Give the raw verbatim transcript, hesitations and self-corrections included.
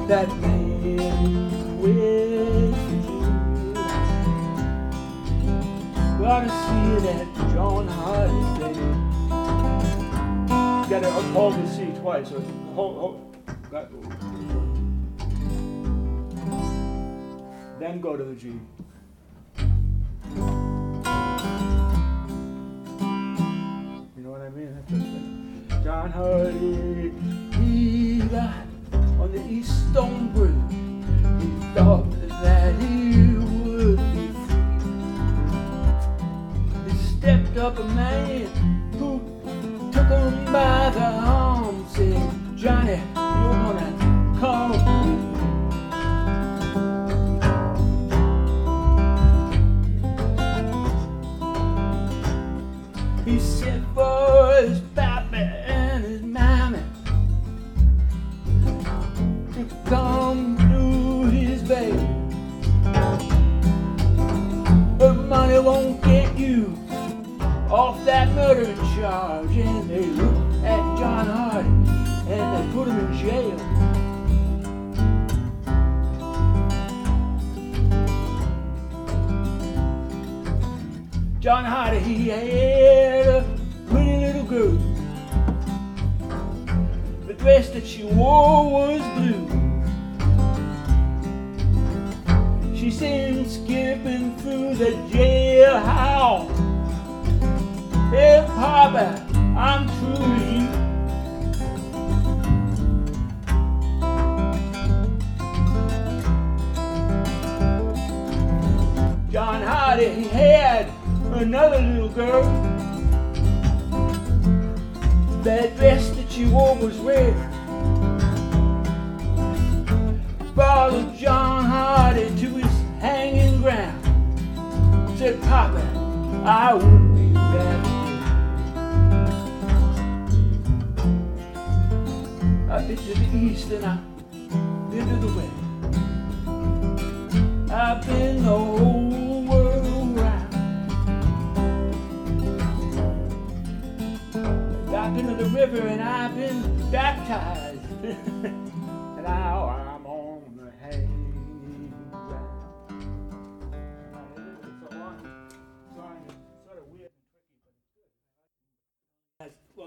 that man with you. Gotta see that John Hardy thing. You gotta hold the C twice. So hold, hold. Got, then go to the G. You know what I mean? That's what John Hardy, he got on the East Stone Bridge. He thought that he would be free. He stepped up a man who took him by the arm, said, Johnny, you're gonna come with me. He sent for his pappy and his mammy to come to his baby. But money won't get you off that murder charge. And they looked at John Hardy and they put him in jail. John Hardy, he had a pretty little girl. The dress that she wore was blue. She seemed skipping through the jailhouse. Hey, Papa, I'm true to you. John Hardy, he had another little girl. That dress that she wore was red. Followed John Hardy to his hanging ground. Said, Papa, I wouldn't be bad. I've been to the east and I've been to the west. I've been the whole world round. I've been to the river and I've been baptized. And now I'm on the hanging ground. It's a long song, it's sort of weird and tricky, but it's good.